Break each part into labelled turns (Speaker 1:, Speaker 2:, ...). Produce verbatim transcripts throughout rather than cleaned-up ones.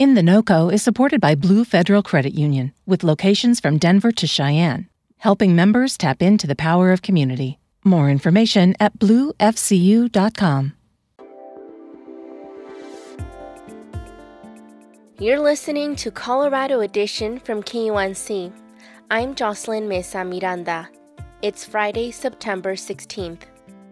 Speaker 1: In the NOCO is supported by Blue Federal Credit Union, with locations from Denver to Cheyenne, helping members tap into the power of community. More information at blue f c u dot com.
Speaker 2: You're listening to Colorado Edition from K U N C. I'm Jocelyn Mesa Miranda. It's Friday, September sixteenth.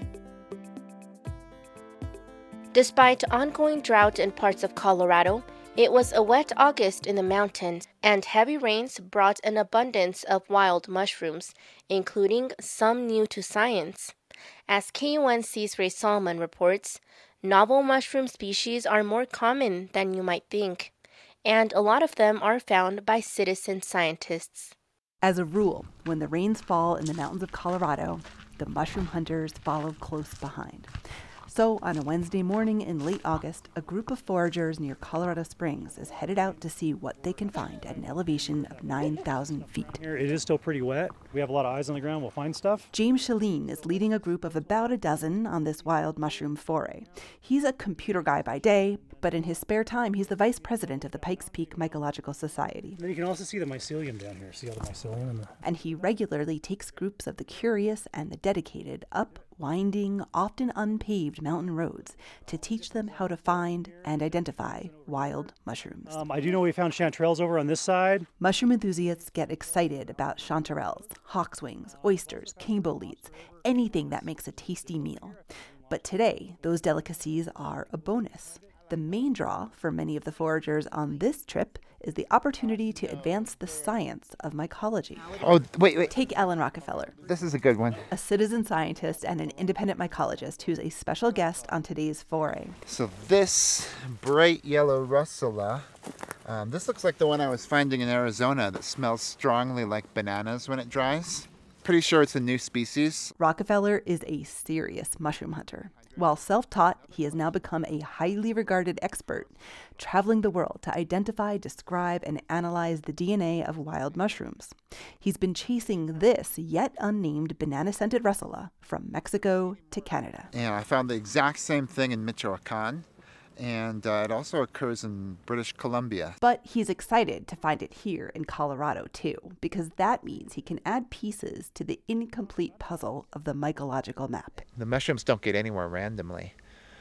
Speaker 2: Despite ongoing drought in parts of Colorado, it was a wet August in the mountains, and heavy rains brought an abundance of wild mushrooms, including some new to science. As K U N C's Ray Salmon reports, novel mushroom species are more common than you might think, and a lot of them are found by citizen scientists.
Speaker 3: As a rule, when the rains fall in the mountains of Colorado, the mushroom hunters follow close behind. So, on a Wednesday morning in late August, a group of foragers near Colorado Springs is headed out to see what they can find at an elevation of nine thousand feet.
Speaker 4: Here, it is still pretty wet. We have a lot of eyes on the ground. We'll find stuff.
Speaker 3: James Shaleen is leading a group of about a dozen on this wild mushroom foray. He's a computer guy by day, but in his spare time, he's the vice president of the Pikes Peak Mycological Society.
Speaker 4: And then you can also see the mycelium down here. See all the mycelium? And, the...
Speaker 3: and he regularly takes groups of the curious and the dedicated up winding, often unpaved mountain roads to teach them how to find and identify wild mushrooms.
Speaker 4: Um, I do know we found chanterelles over on this side.
Speaker 3: Mushroom enthusiasts get excited about chanterelles, hawkswings, oysters, king boletes, anything that makes a tasty meal. But today, those delicacies are a bonus. The main draw for many of the foragers on this trip is the opportunity to advance the science of mycology.
Speaker 5: Oh, wait, wait.
Speaker 3: Take Ellen Rockefeller.
Speaker 5: This is a good one.
Speaker 3: A citizen scientist and an independent mycologist who's a special guest on today's foray.
Speaker 5: So this bright yellow russula, um, this looks like the one I was finding in Arizona that smells strongly like bananas when it dries. Pretty sure it's a new species.
Speaker 3: Rockefeller is a serious mushroom hunter. While self-taught, he has now become a highly regarded expert, traveling the world to identify, describe, and analyze the D N A of wild mushrooms. He's been chasing this yet unnamed banana-scented russula from Mexico to Canada.
Speaker 5: And I found the exact same thing in Michoacan, and uh, it also occurs in British Columbia.
Speaker 3: But he's excited to find it here in Colorado, too, because that means he can add pieces to the incomplete puzzle of the mycological map.
Speaker 5: The mushrooms don't get anywhere randomly.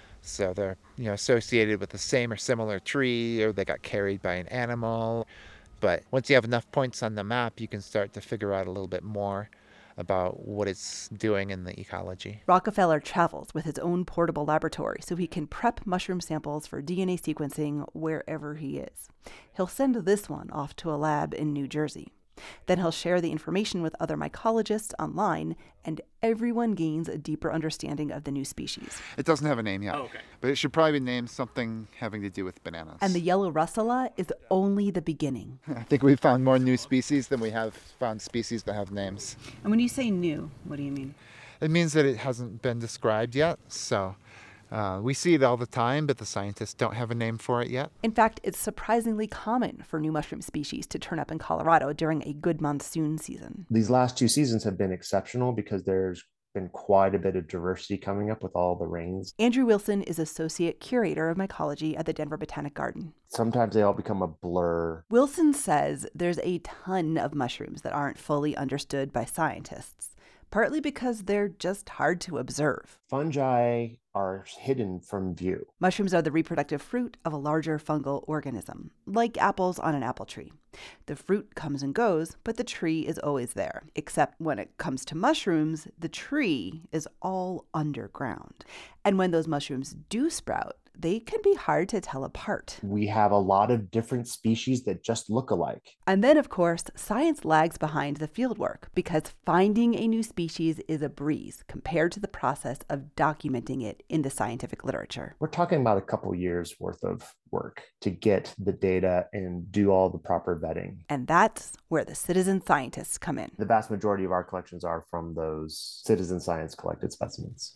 Speaker 5: So they're, you know, associated with the same or similar tree, or they got carried by an animal. But once you have enough points on the map, you can start to figure out a little bit more about what it's doing in the ecology.
Speaker 3: Rockefeller travels with his own portable laboratory so he can prep mushroom samples for D N A sequencing wherever he is. He'll send this one off to a lab in New Jersey. Then he'll share the information with other mycologists online, and everyone gains a deeper understanding of the new species.
Speaker 5: It doesn't have a name yet,
Speaker 4: oh, okay.
Speaker 5: but it should probably be named something having to do with bananas.
Speaker 3: And the yellow russula is only the beginning.
Speaker 5: I think we've found more new species than we have found species that have names.
Speaker 3: And when you say new, what do you mean?
Speaker 5: It means that it hasn't been described yet, so uh, we see it all the time, but the scientists don't have a name for it yet.
Speaker 3: In fact, it's surprisingly common for new mushroom species to turn up in Colorado during a good monsoon season.
Speaker 6: These last two seasons have been exceptional because there's been quite a bit of diversity coming up with all the rains.
Speaker 3: Andrew Wilson is Associate Curator of Mycology at the Denver Botanic Garden.
Speaker 6: Sometimes they all become a blur.
Speaker 3: Wilson says there's a ton of mushrooms that aren't fully understood by scientists, partly because they're just hard to observe.
Speaker 6: Fungi are hidden from view.
Speaker 3: Mushrooms are the reproductive fruit of a larger fungal organism, like apples on an apple tree. The fruit comes and goes, but the tree is always there. Except when it comes to mushrooms, the tree is all underground. And when those mushrooms do sprout, they can be hard to tell apart.
Speaker 6: We have a lot of different species that just look alike.
Speaker 3: And then, of course, science lags behind the fieldwork because finding a new species is a breeze compared to the process of documenting it in the scientific literature.
Speaker 6: We're talking about a couple years worth of work to get the data and do all the proper vetting.
Speaker 3: And that's where the citizen scientists come in.
Speaker 6: The vast majority of our collections are from those citizen science collected specimens.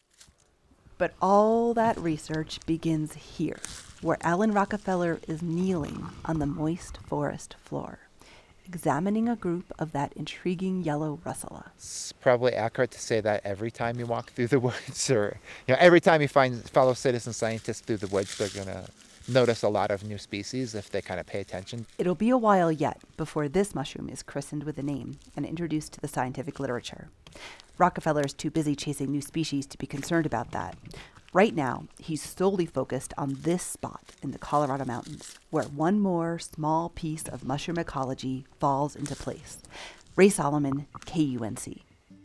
Speaker 3: But all that research begins here, where Alan Rockefeller is kneeling on the moist forest floor, examining a group of that intriguing yellow russula.
Speaker 5: It's probably accurate to say that every time you walk through the woods, or you know, every time you find fellow citizen scientists through the woods, they're going to notice a lot of new species if they kind of pay attention.
Speaker 3: It'll be a while yet before this mushroom is christened with a name and introduced to the scientific literature. Rockefeller is too busy chasing new species to be concerned about that. Right now, he's solely focused on this spot in the Colorado mountains, where one more small piece of mushroom ecology falls into place. Ray Solomon, K U N C.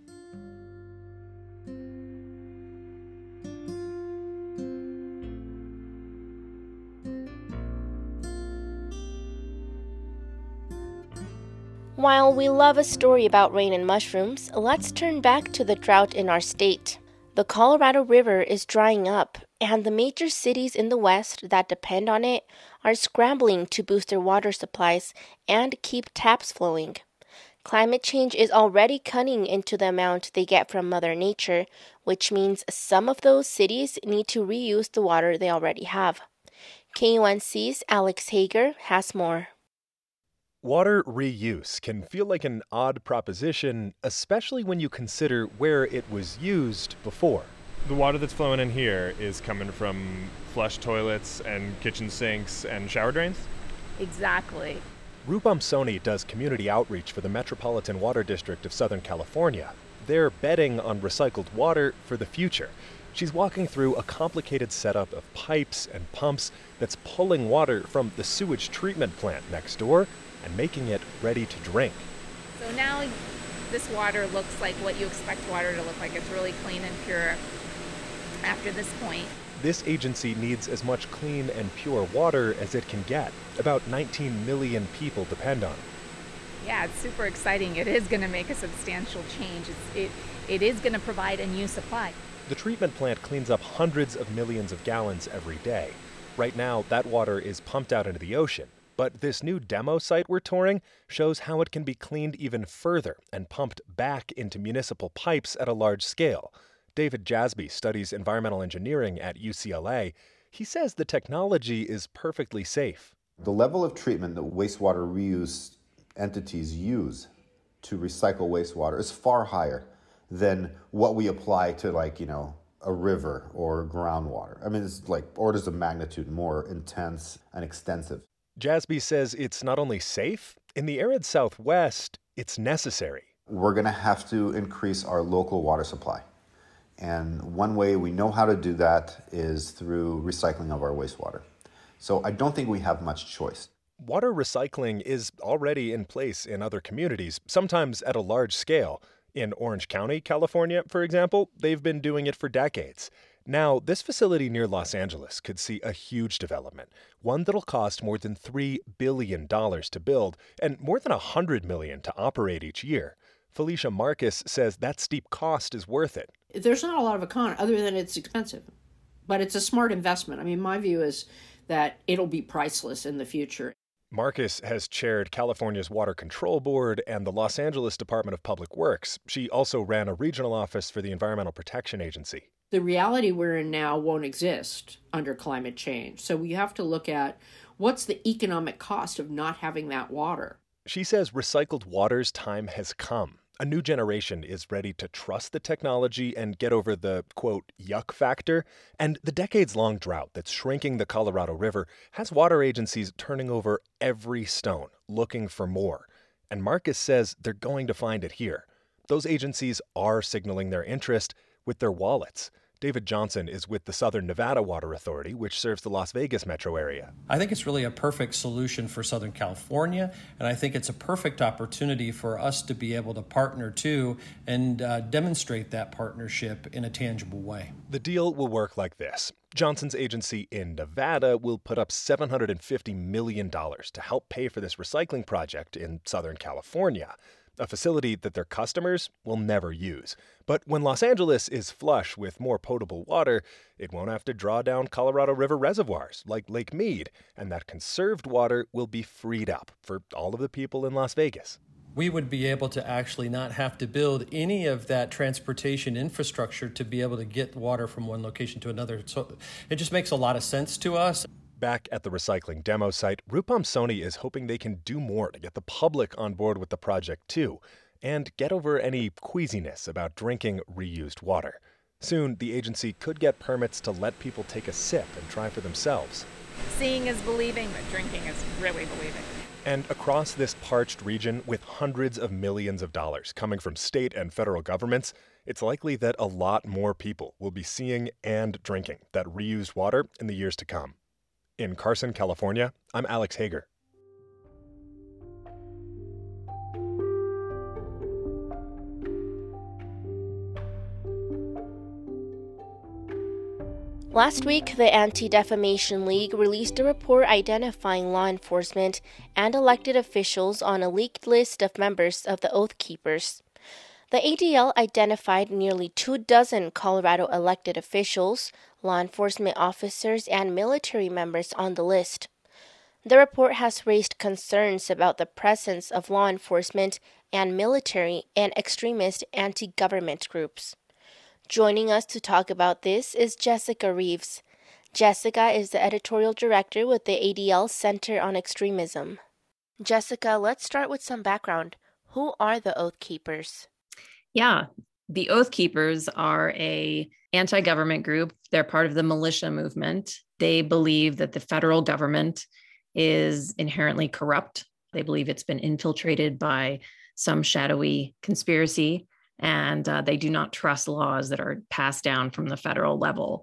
Speaker 2: While we love a story about rain and mushrooms, let's turn back to the drought in our state. The Colorado River is drying up, and the major cities in the West that depend on it are scrambling to boost their water supplies and keep taps flowing. Climate change is already cutting into the amount they get from Mother Nature, which means some of those cities need to reuse the water they already have. K U N C's Alex Hager has more.
Speaker 7: Water reuse can feel like an odd proposition, especially when you consider where it was used before.
Speaker 8: The water that's flowing in here is coming from flush toilets and kitchen sinks and shower drains?
Speaker 9: Exactly.
Speaker 7: Rupam Soni does community outreach for the Metropolitan Water District of Southern California. They're betting on recycled water for the future. She's walking through a complicated setup of pipes and pumps that's pulling water from the sewage treatment plant next door and making it ready to drink.
Speaker 9: So now this water looks like what you expect water to look like. It's really clean and pure after this point.
Speaker 7: This agency needs as much clean and pure water as it can get. About nineteen million people depend on it.
Speaker 9: Yeah, it's super exciting. It is going to make a substantial change. It's, it, it is going to provide a new supply.
Speaker 7: The treatment plant cleans up hundreds of millions of gallons every day. Right now, that water is pumped out into the ocean. But this new demo site we're touring shows how it can be cleaned even further and pumped back into municipal pipes at a large scale. David Jasby studies environmental engineering at U C L A. He says the technology is perfectly safe.
Speaker 10: The level of treatment that wastewater reuse entities use to recycle wastewater is far higher than what we apply to, like, you know, a river or groundwater. I mean, it's like orders of magnitude more intense and extensive.
Speaker 7: Jasby says it's not only safe, in the arid Southwest, it's necessary.
Speaker 10: We're going to have to increase our local water supply. And one way we know how to do that is through recycling of our wastewater. So I don't think we have much choice.
Speaker 7: Water recycling is already in place in other communities, sometimes at a large scale. In Orange County, California, for example, they've been doing it for decades. Now, this facility near Los Angeles could see a huge development, one that'll cost more than three billion dollars to build and more than one hundred million dollars to operate each year. Felicia Marcus says that steep cost is worth it.
Speaker 11: There's not a lot of econ other than it's expensive, but it's a smart investment. I mean, my view is that it'll be priceless in the future.
Speaker 7: Marcus has chaired California's Water Control Board and the Los Angeles Department of Public Works. She also ran a regional office for the Environmental Protection Agency.
Speaker 11: The reality we're in now won't exist under climate change. So we have to look at what's the economic cost of not having that water.
Speaker 7: She says recycled water's time has come. A new generation is ready to trust the technology and get over the, quote, yuck factor. And the decades-long drought that's shrinking the Colorado River has water agencies turning over every stone, looking for more. And Marcus says they're going to find it here. Those agencies are signaling their interest with their wallets. David Johnson is with the Southern Nevada Water Authority, which serves the Las Vegas metro area.
Speaker 12: I think it's really a perfect solution for Southern California, and I think it's a perfect opportunity for us to be able to partner too and uh, demonstrate that partnership in a tangible way.
Speaker 7: The deal will work like this. Johnson's agency in Nevada will put up seven hundred fifty million dollars to help pay for this recycling project in Southern California, a facility that their customers will never use. But when Los Angeles is flush with more potable water, it won't have to draw down Colorado River reservoirs like Lake Mead, and that conserved water will be freed up for all of the people in Las Vegas.
Speaker 12: We would be able to actually not have to build any of that transportation infrastructure to be able to get water from one location to another. So it just makes a lot of sense to us.
Speaker 7: Back at the recycling demo site, Rupam Soni is hoping they can do more to get the public on board with the project too, and get over any queasiness about drinking reused water. Soon, the agency could get permits to let people take a sip and try for themselves.
Speaker 9: Seeing is believing, but drinking is really believing.
Speaker 7: And across this parched region, with hundreds of millions of dollars coming from state and federal governments, it's likely that a lot more people will be seeing and drinking that reused water in the years to come. In Carson, California, I'm Alex Hager.
Speaker 2: Last week, the Anti-Defamation League released a report identifying law enforcement and elected officials on a leaked list of members of the Oath Keepers. The A D L identified nearly two dozen Colorado elected officials, law enforcement officers, and military members on the list. The report has raised concerns about the presence of law enforcement and military and extremist anti-government groups. Joining us to talk about this is Jessica Reeves. Jessica is the editorial director with the A D L Center on Extremism. Jessica, let's start with some background. Who are the Oath Keepers?
Speaker 13: Yeah, the Oath Keepers are a anti-government group. They're part of the militia movement. They believe that the federal government is inherently corrupt. They believe it's been infiltrated by some shadowy conspiracy. And uh, they do not trust laws that are passed down from the federal level.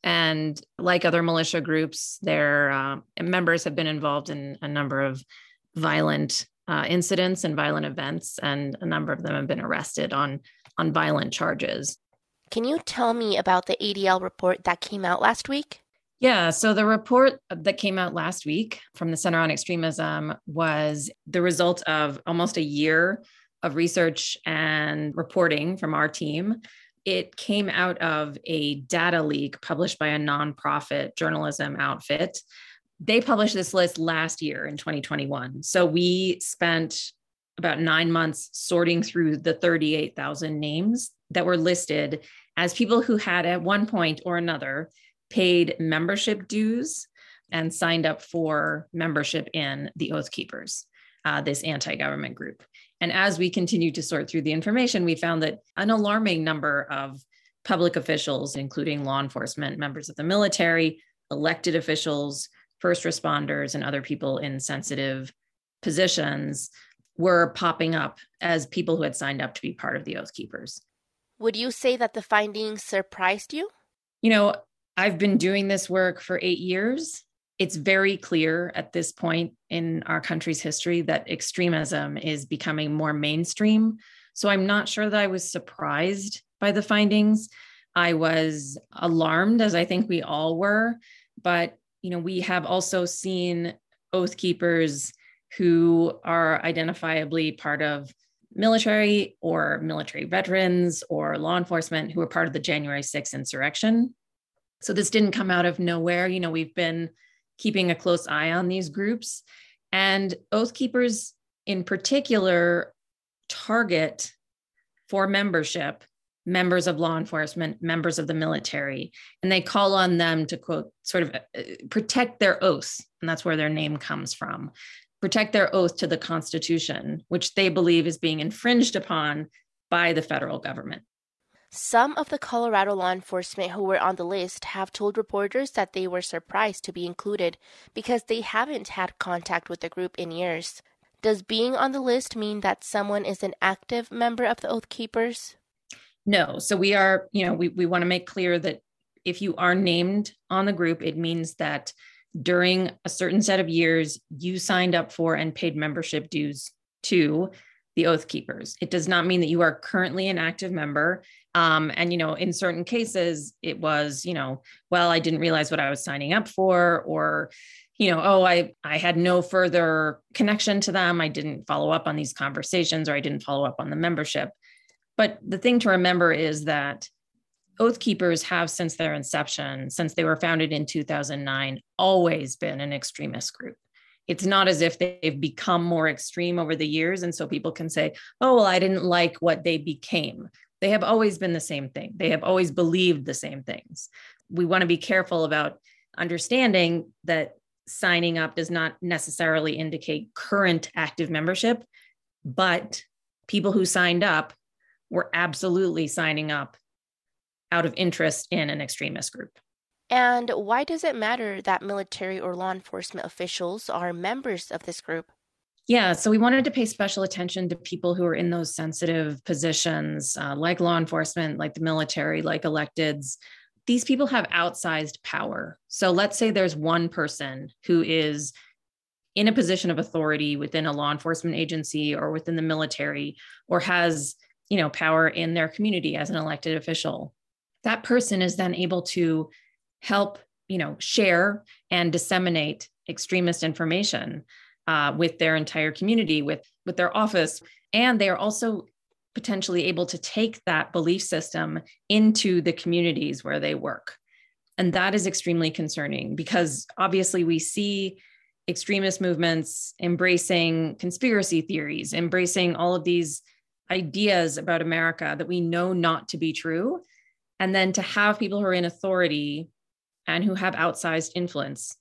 Speaker 13: And like other militia groups, their uh, members have been involved in a number of violent uh, incidents and violent events, and a number of them have been arrested on, on violent charges.
Speaker 2: Can you tell me about the A D L report that came out last week?
Speaker 13: Yeah, so the report that came out last week from the Center on Extremism was the result of almost a year of research and reporting from our team. It came out of a data leak published by a nonprofit journalism outfit. They published this list last year in twenty twenty-one. So we spent about nine months sorting through the thirty-eight thousand names that were listed as people who had at one point or another paid membership dues and signed up for membership in the Oath Keepers, uh, this anti-government group. And as we continued to sort through the information, we found that an alarming number of public officials, including law enforcement, members of the military, elected officials, first responders, and other people in sensitive positions were popping up as people who had signed up to be part of the Oath Keepers.
Speaker 2: Would you say that the findings surprised you?
Speaker 13: You know, I've been doing this work for eight years. It's very clear at this point in our country's history that extremism is becoming more mainstream. So I'm not sure that I was surprised by the findings. I was alarmed, as I think we all were. But, you know, we have also seen Oath Keepers who are identifiably part of military or military veterans or law enforcement who were part of the January sixth insurrection. So this didn't come out of nowhere. You know, we've been keeping a close eye on these groups, and Oath Keepers in particular target for membership members of law enforcement, members of the military, and they call on them to, quote, sort of protect their oaths, and that's where their name comes from, protect their oath to the Constitution, which they believe is being infringed upon by the federal government.
Speaker 2: Some of the Colorado law enforcement who were on the list have told reporters that they were surprised to be included because they haven't had contact with the group in years. Does being on the list mean that someone is an active member of the Oath Keepers?
Speaker 13: No. So we are, you know, we, we want to make clear that if you are named on the group, it means that during a certain set of years, you signed up for and paid membership dues to the Oath Keepers. It does not mean that you are currently an active member. Um, and, you know, in certain cases, it was, you know, well, I didn't realize what I was signing up for, or, you know, oh, I, I had no further connection to them. I didn't follow up on these conversations, or I didn't follow up on the membership. But the thing to remember is that Oath Keepers have, since their inception, since they were founded in two thousand nine, always been an extremist group. It's not as if they've become more extreme over the years. And so people can say, oh, well, I didn't like what they became. They have always been the same thing. They have always believed the same things. We want to be careful about understanding that signing up does not necessarily indicate current active membership, but people who signed up were absolutely signing up out of interest in an extremist group.
Speaker 2: And why does it matter that military or law enforcement officials are members of this group?
Speaker 13: Yeah, so we wanted to pay special attention to people who are in those sensitive positions, uh, like law enforcement, like the military, like electeds. These people have outsized power. So let's say there's one person who is in a position of authority within a law enforcement agency or within the military, or has, you know, power in their community as an elected official. That person is then able to help, you know, share and disseminate extremist information Uh, with their entire community, with, with their office. And they are also potentially able to take that belief system into the communities where they work. And that is extremely concerning because obviously we see extremist movements embracing conspiracy theories, embracing all of these ideas about America that we know not to be true. And then to have people who are in authority and who have outsized influence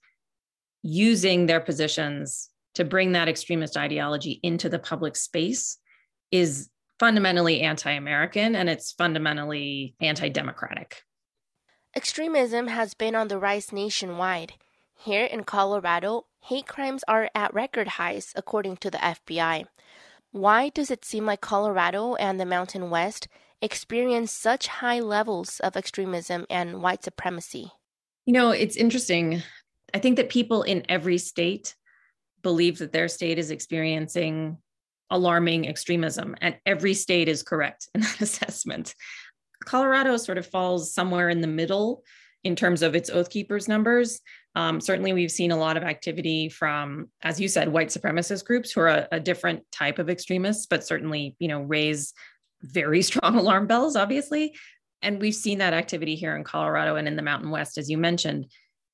Speaker 13: using their positions to bring that extremist ideology into the public space is fundamentally anti-American, and it's fundamentally anti-democratic.
Speaker 2: Extremism has been on the rise nationwide. Here in Colorado, hate crimes are at record highs, according to the F B I. Why does it seem like Colorado and the Mountain West experience such high levels of extremism and white supremacy?
Speaker 13: You know, it's interesting. I think that people in every state believe that their state is experiencing alarming extremism, and every state is correct in that assessment. Colorado sort of falls somewhere in the middle in terms of its Oath Keepers numbers. Um, certainly, we've seen a lot of activity from, as you said, white supremacist groups who are a, a different type of extremists, but certainly, you know, raise very strong alarm bells, obviously. And we've seen that activity here in Colorado and in the Mountain West, as you mentioned.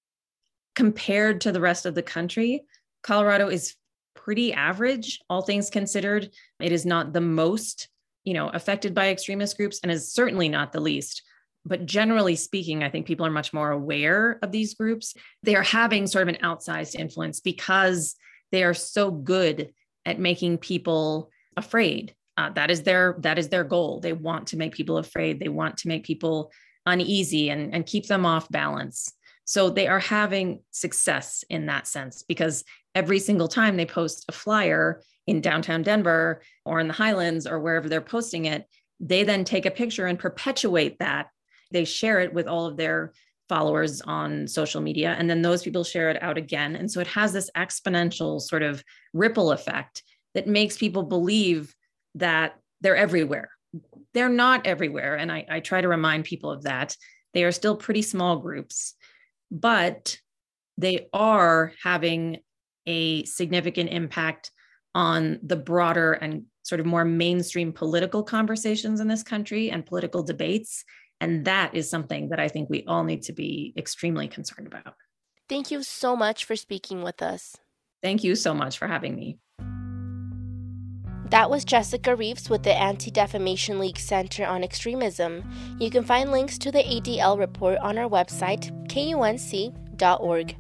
Speaker 13: Compared to the rest of the country, Colorado is pretty average, all things considered. It is not the most, you know, affected by extremist groups and is certainly not the least. But generally speaking, I think people are much more aware of these groups. They are having sort of an outsized influence because they are so good at making people afraid. Uh, that is their that is their goal. They want to make people afraid. They want to make people uneasy and, and keep them off balance. So they are having success in that sense because every single time they post a flyer in downtown Denver or in the Highlands or wherever they're posting it, they then take a picture and perpetuate that. They share it with all of their followers on social media, and then those people share it out again. And so it has this exponential sort of ripple effect that makes people believe that they're everywhere. They're not everywhere. And I, I try to remind people of that. They are still pretty small groups, but they are having a significant impact on the broader and sort of more mainstream political conversations in this country and political debates. And that is something that I think we all need to be extremely concerned about.
Speaker 2: Thank you so much for speaking with us.
Speaker 13: Thank you so much for having me.
Speaker 2: That was Jessica Reeves with the Anti-Defamation League Center on Extremism. You can find links to the A D L report on our website, K U N C dot org.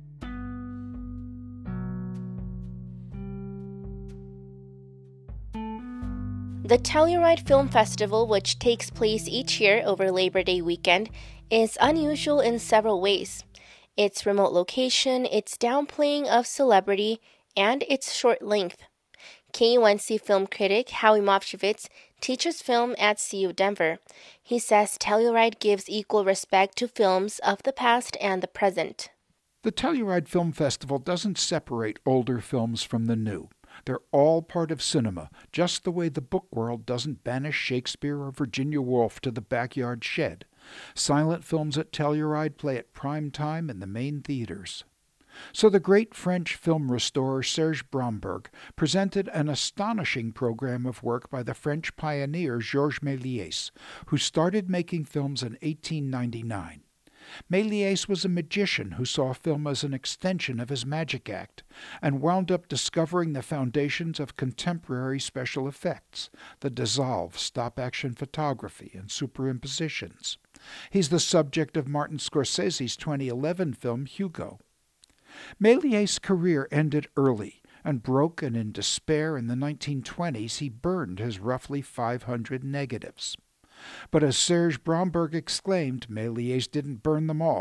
Speaker 2: The Telluride Film Festival, which takes place each year over Labor Day weekend, is unusual in several ways. Its remote location, its downplaying of celebrity, and its short length. K U N C film critic Howie Mopchevitz teaches film at C U Denver. He says Telluride gives equal respect to films of the past and the present.
Speaker 14: The Telluride Film Festival doesn't separate older films from the new. They're all part of cinema, just the way the book world doesn't banish Shakespeare or Virginia Woolf to the backyard shed. Silent films at Telluride play at prime time in the main theaters. So the great French film restorer Serge Bromberg presented an astonishing program of work by the French pioneer Georges Méliès, who started making films in eighteen ninety-nine. Méliès was a magician who saw film as an extension of his magic act, and wound up discovering the foundations of contemporary special effects, the dissolve, stop-action photography, and superimpositions. He's the subject of Martin Scorsese's twenty eleven film Hugo. Méliès' career ended early, and broken in despair in the nineteen twenties, he burned his roughly five hundred negatives. But as Serge Bromberg exclaimed, Méliès didn't burn them all.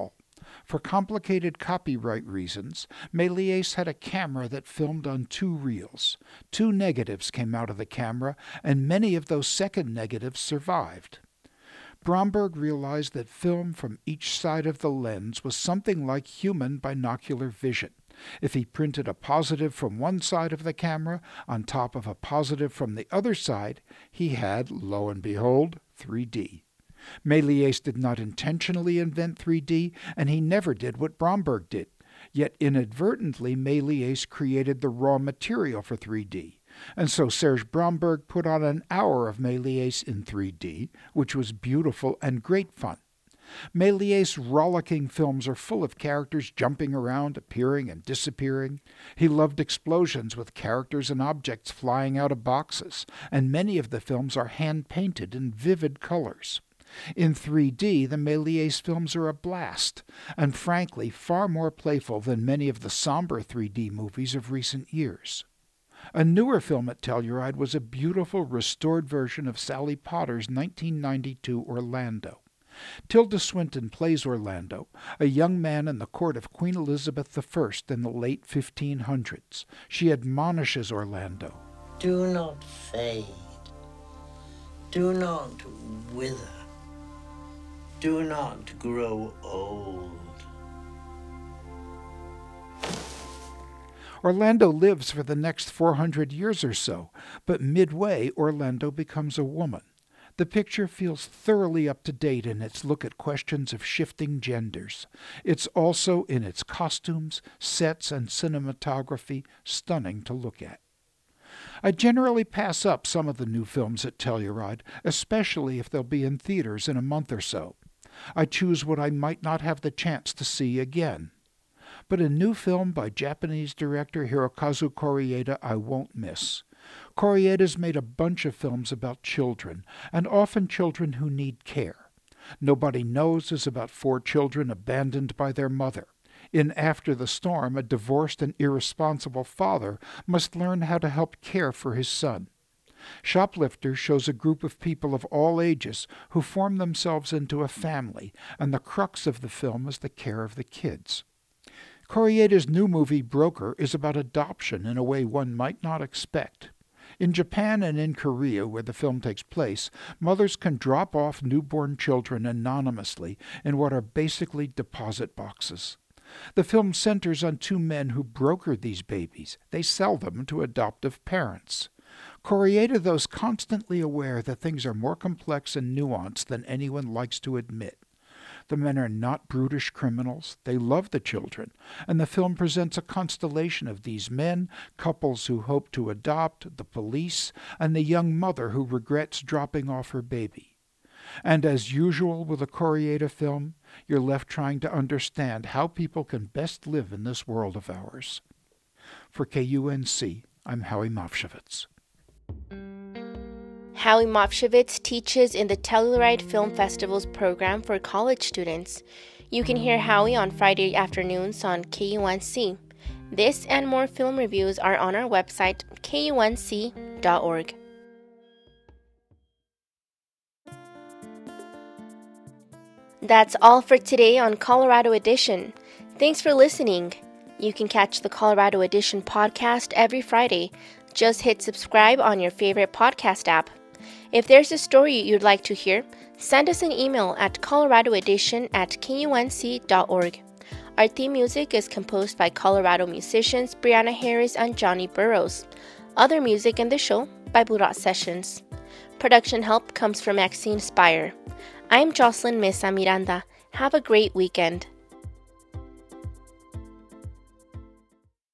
Speaker 14: For complicated copyright reasons, Méliès had a camera that filmed on two reels. Two negatives came out of the camera, and many of those second negatives survived. Bromberg realized that film from each side of the lens was something like human binocular vision. If he printed a positive from one side of the camera on top of a positive from the other side, he had, lo and behold, three D. Méliès did not intentionally invent three D, and he never did what Bromberg did. Yet inadvertently, Méliès created the raw material for three D. And so Serge Bromberg put on an hour of Méliès in three D, which was beautiful and great fun. Méliès' rollicking films are full of characters jumping around, appearing and disappearing. He loved explosions with characters and objects flying out of boxes, and many of the films are hand-painted in vivid colors. In three D, the Méliès films are a blast, and frankly far more playful than many of the somber three D movies of recent years. A newer film at Telluride was a beautiful restored version of Sally Potter's nineteen ninety-two Orlando. Tilda Swinton plays Orlando, a young man in the court of Queen Elizabeth the First in the late fifteen hundreds. She admonishes Orlando.
Speaker 15: Do not fade. Do not wither. Do not grow old.
Speaker 14: Orlando lives for the next four hundred years or so, but midway Orlando becomes a woman. The picture feels thoroughly up to date in its look at questions of shifting genders. It's also, in its costumes, sets, and cinematography, stunning to look at. I generally pass up some of the new films at Telluride, especially if they'll be in theaters in a month or so. I choose what I might not have the chance to see again. But a new film by Japanese director Hirokazu Koreeda I won't miss. Koreeda's made a bunch of films about children, and often children who need care. Nobody Knows is about four children abandoned by their mother. In After the Storm, a divorced and irresponsible father must learn how to help care for his son. Shoplifter shows a group of people of all ages who form themselves into a family, and the crux of the film is the care of the kids. Koreeda's new movie, Broker, is about adoption in a way one might not expect. In Japan and in Korea, where the film takes place, mothers can drop off newborn children anonymously in what are basically deposit boxes. The film centers on two men who broker these babies. They sell them to adoptive parents. Koreeda, though, is constantly aware that things are more complex and nuanced than anyone likes to admit. The men are not brutish criminals. They love the children, and the film presents a constellation of these men, couples who hope to adopt, the police, and the young mother who regrets dropping off her baby. And as usual with a Koreeda film, you're left trying to understand how people can best live in this world of ours. For K U N C, I'm Howie Mofshevitz.
Speaker 2: Howie Mofshevitz teaches in the Telluride Film Festival's program for college students. You can hear Howie on Friday afternoons on K U N C. This and more film reviews are on our website, K U N C dot org. That's all for today on Colorado Edition. Thanks for listening. You can catch the Colorado Edition podcast every Friday. Just hit subscribe on your favorite podcast app. If there's a story you'd like to hear, send us an email at coloradoedition at K U N C dot org. Our theme music is composed by Colorado musicians Brianna Harris and Johnny Burrows. Other music in the show by Burat Sessions. Production help comes from Maxine Spire. I'm Jocelyn Mesa Miranda. Have a great weekend.